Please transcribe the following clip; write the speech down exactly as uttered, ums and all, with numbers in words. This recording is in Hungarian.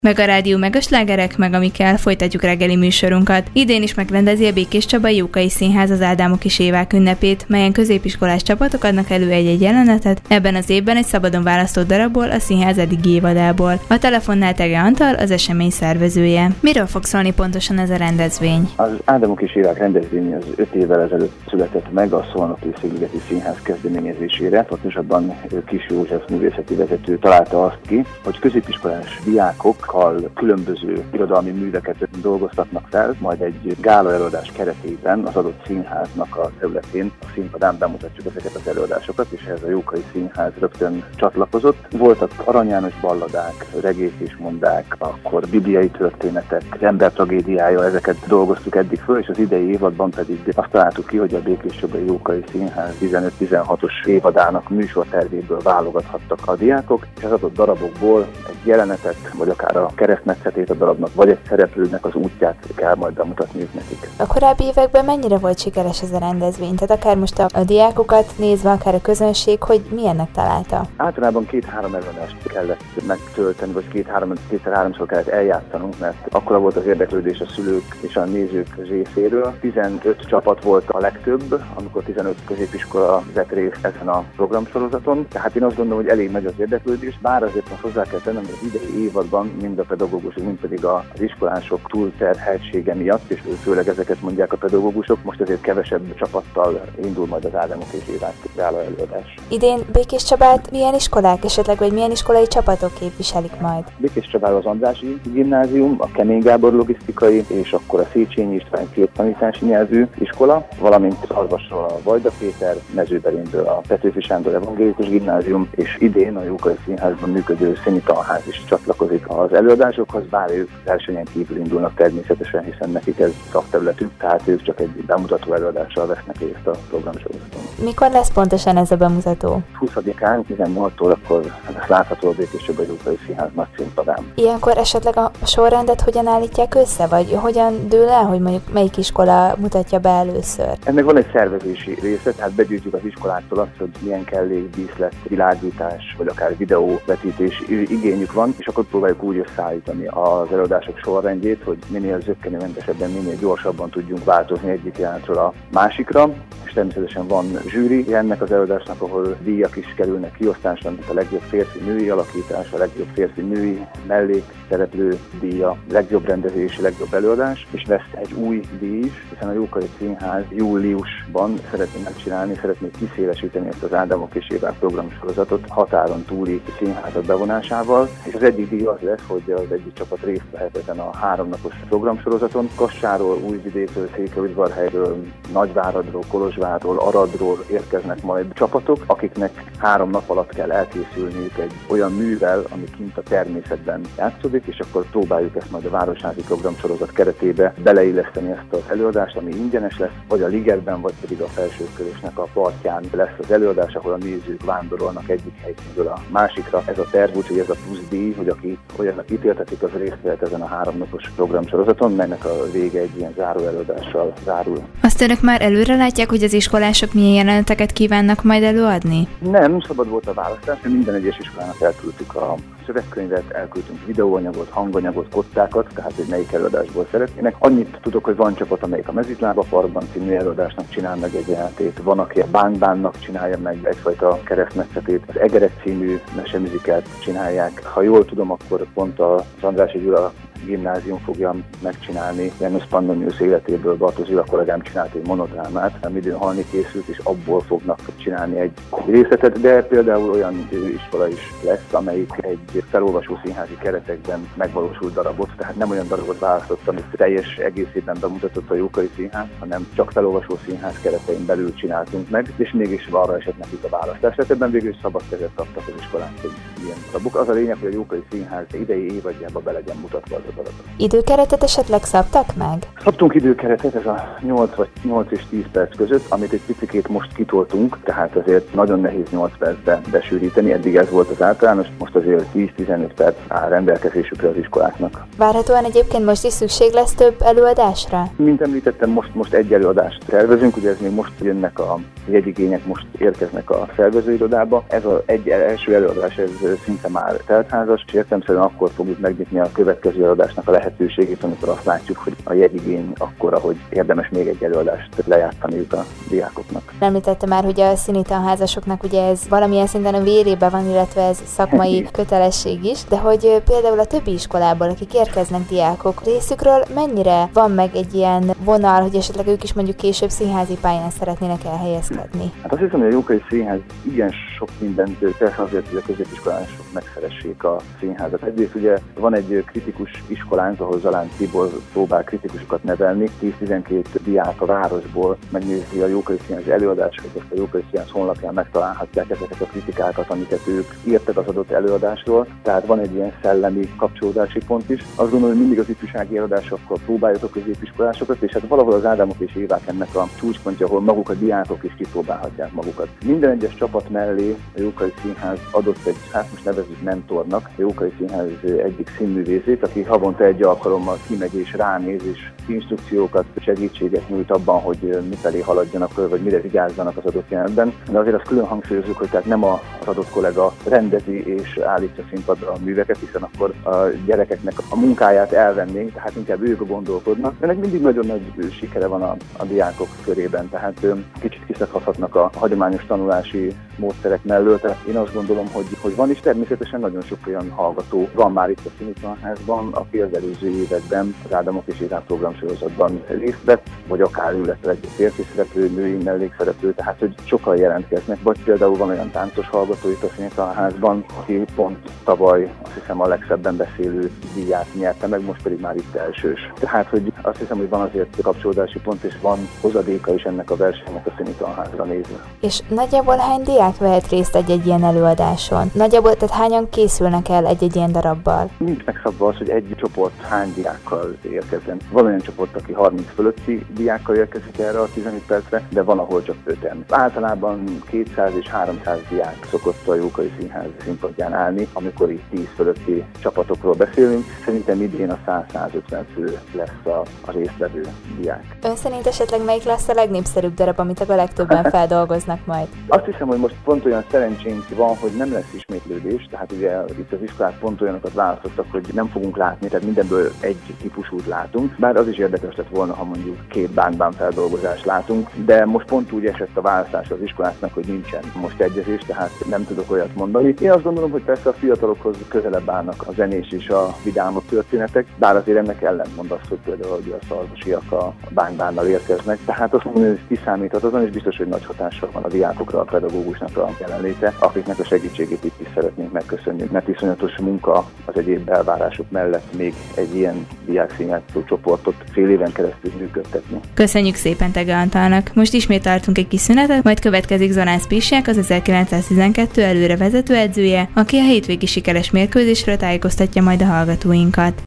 Meg a rádió, meg a slágerek, meg ami kell, folytatjuk reggeli műsorunkat. Idén is megrendezi a Békés Csabai Jókai Színház az Ádámok és Évák ünnepét, melyen középiskolás csapatok adnak elő egy-egy jelenetet, ebben az évben egy szabadon választott darabból, a színház eddigi évadából. A telefonnál Tege Antal, az esemény szervezője. Miről fog szólni pontosan ez a rendezvény? Az Ádámok és Évák rendezvény az öt évvel ezelőtt született meg a Szolnoki Szigligeti Színház kezdeményezésére. Pontosabban Kis József művészeti vezető találta azt ki, hogy középiskolás diákok különböző irodalmi műveket dolgoztatnak fel, majd egy gála előadás keretében az adott színháznak a területén, a színpadán bemutatjuk ezeket az előadásokat, és ehhez a Jókai Színház rögtön csatlakozott. Voltak Arany János balladák, regék és mondák, akkor bibliai történetek, ember tragédiája, ezeket dolgoztuk eddig föl, és az idei évadban pedig azt találtuk ki, hogy a Békés Csabai Jókai Színház tizenöt-tizenhatos évadának műsortervéből válogathattak a diákok, és az adott darabokból egy jelenetet, vagy akár a keresztmetszetét a darabnak, vagy egy szereplőnek az útját kell majd bemutatniuk nekik. A korábbi években mennyire volt sikeres ez a rendezvény? Tehát akár most a, a diákokat nézve, akár a közönség, hogy milyennek találta? Általában két-három előadást kellett megtölteni, vagy két-három, kétszer-háromszor kellett eljátszanunk, mert akkora volt az érdeklődés a szülők és a nézők részéről. tizenöt csapat volt a legtöbb, amikor tizenöt középiskola vett részt ezen a programsorozaton. Tehát én azt gondolom, hogy elég nagy az érdeklődés, bár azért most hozzá kell tennem, hogy az idei évadban mind a pedagógusok, mind pedig az iskolások túlterheltsége miatt, és főleg ezeket mondják a pedagógusok, most azért kevesebb csapattal indul majd az Ádámok és Évák gála előadás. Idén Békés Csabát milyen iskolák esetleg, vagy milyen iskolai csapatok képviselik majd? Békés Csabában az Andrássy Gimnázium, a Kemény Gábor logisztikai, és akkor a Széchenyi István két tanítási nyelvű iskola, valamint Szarvasról a Vajda Péter, Mezőberényből a Petőfi Sándor Evangélikus Gimnázium, és idén a Jókai Színházban működő Színyi Tanház is csatlakozik az előadásokhoz, bár ők versenyen kívül indulnak természetesen, hiszen nekik ez szakterületük, tehát ők csak egy bemutató előadással vesznek részt a programsorozaton. Mikor lesz pontosan ez a bemutató? huszadikán tizennyolc órakor ez látható a Békés Csabai Jókai Színház nagy színpadán. Ilyenkor esetleg a sorrendet hogyan állítják össze, vagy hogyan dől el, hogy mondjuk melyik iskola mutatja be először? Ennek van egy szervezési része, tehát begyűjtjük az iskoláktól azt, hogy milyen kellék, díszlet, világítás, vagy akár videóvetítés igényük van, és akkor próbáljuk úgy összeállítani az előadások sorrendjét, hogy minél zökkenőmentesebben, minél gyorsabban tudjunk változni egyik jelentről a másikra, és természetesen van zsűri ennek az előadásnak, ahol díjak is kerülnek kiosztásra, mint a legjobb férfi-női alakítás, a legjobb férfi-női mellékszereplő díja, legjobb rendezés, legjobb előadás, és lesz egy új díj is, hiszen a Jókai Színház júliusban szeretné megcsinálni, szeretné kiszélesíteni ezt az Ádámok és Évák programsorozatot határon túli színházak bevonásával, és az egyik díj az lesz, hogy az egyik csapat részt vehet ezen a háromnapos programsorozaton. Kassáról, Újvidékről, Székelyudvarhelyről, Nagyváradról, Kolozsvárról, Aradról érkeznek majd csapatok, akiknek három nap alatt kell elkészülniük egy olyan művel, ami kint a természetben játszódik, és akkor próbáljuk ezt majd a Városházi programsorozat keretébe beleilleszteni ezt az előadást, ami ingyenes lesz, vagy a Ligetben, vagy pedig a Felsőkörösnek a partján lesz az előadás, ahol a nézők vándorolnak egyik helyszínről a másikra. Ez a terv, úgyhogy ez a plusz díj, hogy aki olyannak ítéltetik, az részt vehet ezen a háromnapos programsorozaton, melynek a vége egy ilyen záró előadással zárul. Azt önök már előre látják, hogy az iskolások milyen jeleneteket kívánnak majd előadni? Nem, szabad volt a választás, mert minden egyes iskolának elküldtük a szövegkönyvet, elküldtünk videóanyagot, hanganyagot, kottákat, tehát hogy melyik előadásból szeretnének. Annyit tudok, hogy van csapat, amelyik a Mezitlába Parkban című előadásnak csinál meg egy jelentét, van, aki a Bánk-Bánnak csinálja meg egyfajta keresztmetszetét, az Egerek című meseműzikát csinálják. Ha jól tudom, akkor pont az Andrássy Gyula Gimnázium fogja megcsinálni Janus Pannonius életéből Bartók Gyula kollégám csinált egy monodrámát, ami időn halni készült, és abból fognak csinálni egy részletet, de például olyan iskola is lesz, amelyik egy felolvasó színházi keretekben megvalósult darabot, tehát nem olyan darabot választott, amit teljes egészében bemutatott a Jókai Színház, hanem csak felolvasó színház keretein belül csináltunk meg, és mégis arra esett nekik a választás. Tehát ebben végül is szabad kezet kaptak az iskolák, hogy ilyen darabok. Az a lényeg, hogy a Jókai Színház idei évadjában be legyen mutatva az adatot. Időkeretet esetleg szabtak meg? Szabtunk időkeretet, ez a nyolc vagy nyolc és tíz perc között, amit egy picikét most kitoltunk, tehát azért nagyon nehéz nyolc percbe besűríteni, eddig ez volt az általános, most azért tíz-tizenöt perc áll rendelkezésükre az iskoláknak. Várhatóan egyébként most is szükség lesz több előadásra? Mint említettem, most, most egy előadást tervezünk, ugye ez még most jönnek a jegyigények, most érkeznek a szervezőirodába. Ez az egy első előadás, ez szinte már teltházas, és értelemszerűen akkor fogjuk megnyitni a következő előadásnak a lehetőségét, amikor azt látjuk, hogy a jegyigény akkora, hogy érdemes még egy előadást lejátszaniuk a diákoknak. Említette már, hogy a színi tanházasoknak ugye ez valamilyen szinten a vérébe van, illetve ez szakmai kötelesség is, de hogy például a többi iskolából, akik érkeznek diákok részükről, mennyire van meg egy ilyen vonal, hogy esetleg ők is mondjuk később színházi pályán szeretnének elhelyezkedni? Hát azt hiszem, hogy a Jókai Színház igen sok mindent tesz azért, hogy a középiskolások megszeressék a színházat. Egyrészt ugye van egy kritikus iskolánk, ahol Zalán Tibor próbál kritikusokat nevelni. tíz-tizenkét diák a városból megnézi a Jókai Színház előadásokat, ezt a Jókai Színház honlapján megtalálhatják ezeket a kritikákat, amiket ők írtak az adott előadásról. Tehát van egy ilyen szellemi kapcsolódási pont is. Azt gondolom, hogy mindig az ifjúsági előadásokkal próbáljuk a középiskolásokat, és hát valahol az Ádámok és Évák ennek a csúcspontja, ahol maguk a diákok is kipróbálhatják magukat. Minden egyes csapat mellé a Jókai Színház adott egy, hát most nevezzük mentornak, a Jókai Színház egyik színművészét, aki havonta egy alkalommal kimegy és ránéz, és instrukciókat, segítséget nyújt abban, hogy mifelé haladjanak, vagy mire vigyázzanak az adott jelenetben. De azért azt külön hangsúlyozzuk, hogy tehát nem az adott kollega rendezi és állítja színpadra a műveket, hiszen akkor a gyerekeknek a munkáját elvennénk, tehát inkább ők gondolkodnak. Ennek mindig nagyon nagy sikere van a, a diákok körében, tehát kicsit kiszakadhatnak a hagyományos tanulási módszerek mellől. Tehát én azt gondolom, hogy, hogy van is természetesen nagyon sok olyan hallgató van már itt a Színi Tanházban, aki az előző években az Ádámok és Évák programsorozatban részt vett, vagy akár ő lett egy férfi szereplő, női mellékszereplő, tehát hogy sokan jelentkeznek. Vagy például van olyan táncos hallgató itt a Színi Tanházban, aki pont tavaly azt hiszem a legszebben beszélő díját nyerte meg, most pedig már itt elsős. Tehát, hogy azt hiszem, hogy van azért kapcsolódási pont, és van hozadéka is ennek a versenynek a Színi Tanházra nézve. És nagyjából hány diák vehet részt egy-egy ilyen előadáson? Nagyjából, tehát hányan készülnek el egy-egy ilyen darabbal? Nincs megszabva az, hogy egy csoport hány diákkal érkezzen. Van olyan csoport, aki harminc fölötti diákkal érkezik erre a tizenöt percre, de van, ahol csak öten. Általában kétszáz és háromszáz diák szokott a Jókai Színház színpadján állni, amikor itt tíz fölötti csapatokról beszélünk. Szerintem idén a száz-százötven fő lesz a, a résztvevő diák. Ön szerint esetleg melyik lesz a legnépszerűbb darab, amit a legtöbben feldolgoznak majd? Azt hiszem, hogy most pont olyan szerencsénk van, hogy nem lesz ismétlődés, tehát ugye itt az iskolák pont olyanokat választottak, hogy nem fogunk látni, tehát mindenből egy típusút látunk, bár az is érdekes lett volna, ha mondjuk két bánbán feldolgozást látunk, de most pont úgy esett a választás az iskoláknak, hogy nincsen most egyezés, tehát nem tudok olyat mondani. Én azt gondolom, hogy persze a fiatalokhoz közelebb állnak a zenés és a vidámabb történetek, bár azért ennek ellentmond azt, hogy például hogy a szarvasiak a bánybánnal érkeznek, tehát azt mondom, hogy ez kiszámíthatatlan, és biztos, hogy nagy hatással van a diákokra, a pedagógusnak a jelenléte, akiknek a segítségét itt is szeretnénk megköszönni, mert iszonyatos munka az egyéb elvárások mellett még egy ilyen diákszínjátszó csoportot fél éven keresztül működtetni. Köszönjük szépen Tege Antalnak! Most ismét tartunk egy kis szünetet, majd következik Zorán Spisiak, az ezerkilencszáztizenkettő előre vezető edzője, aki a hétvégi sikeres mérkőzésről tájékoztatja majd a hallgatóinkat.